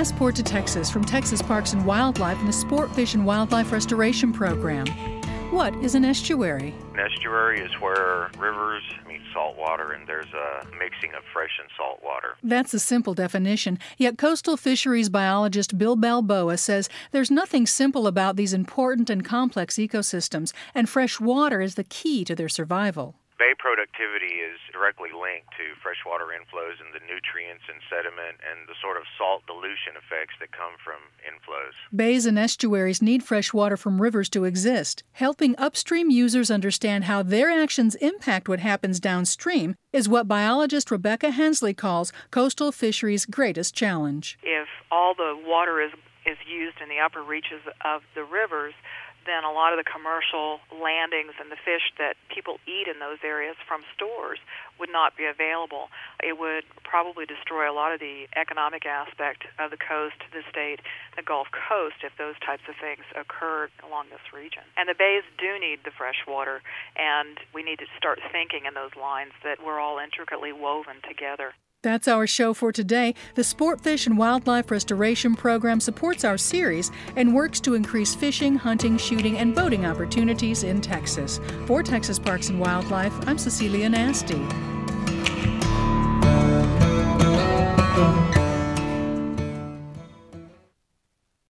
Passport to Texas from Texas Parks and Wildlife and the Sport Fish and Wildlife Restoration Program. What is an estuary? An estuary is where rivers meet salt water and there's a mixing of fresh and salt water. That's a simple definition, yet coastal fisheries biologist Bill Balboa says there's nothing simple about these important and complex ecosystems, and fresh water is the key to their survival. Bay productivity is directly linked to freshwater inflows and the nutrients and sediment and the sort of salt dilution effects that come from inflows. Bays and estuaries need fresh water from rivers to exist. Helping upstream users understand how their actions impact what happens downstream is what biologist Rebecca Hensley calls coastal fisheries' greatest challenge. If all the water is used in the upper reaches of the rivers, then a lot of the commercial landings and the fish that people eat in those areas from stores would not be available. It would probably destroy a lot of the economic aspect of the coast, the state, the Gulf Coast, if those types of things occurred along this region. And the bays do need the fresh water, and we need to start thinking in those lines that we're all intricately woven together. That's our show for today. The Sport Fish and Wildlife Restoration Program supports our series and works to increase fishing, hunting, shooting, and boating opportunities in Texas. For Texas Parks and Wildlife, I'm Cecilia Nasty.